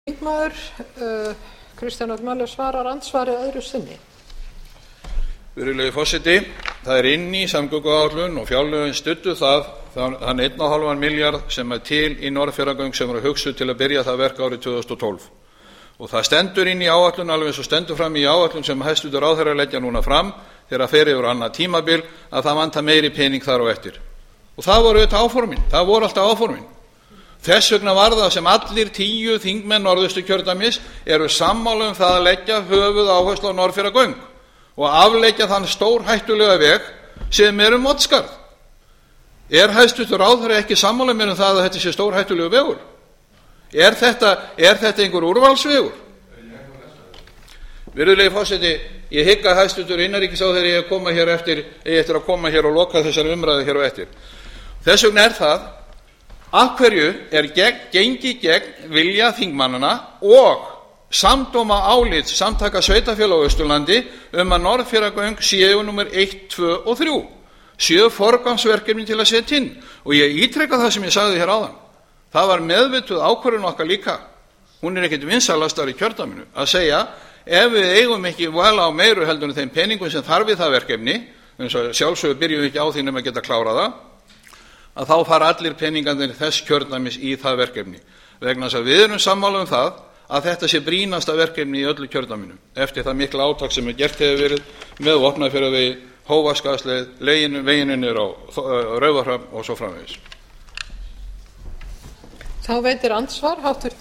Þingmaður Kristján Örn Möller svarar andsvari öðru sinni. Virðulegi forseti, það er inni í samgönguáætlun og fjárlögin studdu þann 1,5 milljarð sem er til í Norðfjarðargöng sem eru hugsuð til að byrja það verk árið 2012. Og það stendur inni í áætlun alveg eins og stendur fram í áætlun sem hæstvirtur ráðherra leggja núna fram þegar fer yfir annað tímabil að það vantar meiri pening þar á eftir. Og það voru auðvitað áformin, það voru alltaf áformin. Þess vegna var það sem allir 10 þingmenn Norðausturkjördæmis eru sammála það að leggja höfuðáherslu á Norðfjarðargöng og afleggja þann stórhættulega veg sem er Oddsskarð. Er hæstvirtur ráðherra ekki sammála mér það að þetta sé stórhættulegur vegur? Er þetta einhver úrvalsvegur? Virðulegi forseti, ég hygg að hæstvirtur innanríkisráðherra eigi eftir að koma hér og loka þessari umræðu hér á eftir. Þess vegna er það, af hverju er gengið gegn vilja þingmannanna og samdóma álit samtaka sveitarfélaga á Austurlandi að Norðfjarðargöng séu númer 1, 2 og 3 séu forgangsverkefni til að setja inn. Og ég ítreka það sem ég sagði hér áðan, það var meðvituð ákvörðun okkar líka, hún er ekkert vinsalastar í kjördæminu, að segja ef við eigum ekki val á meiru heldur en þeim peningum sem þarf við það verkefni, eins og sjálfsögðu byrjum við ekki á því nema að geta klárað það, að þá fara allir peningarnir þess kjördæmis í það verkefni. Vegna þess að við erum sammála það að þetta sé brýnasta verkefni í öllu kjördæminu eftir það mikla átak sem gert hefur verið með Vopnafjarðarvegi, Hófaskarðsleið, veginu niður á Raufarhöfn og svo framvegis. Þá veitir andsvar háttvirtur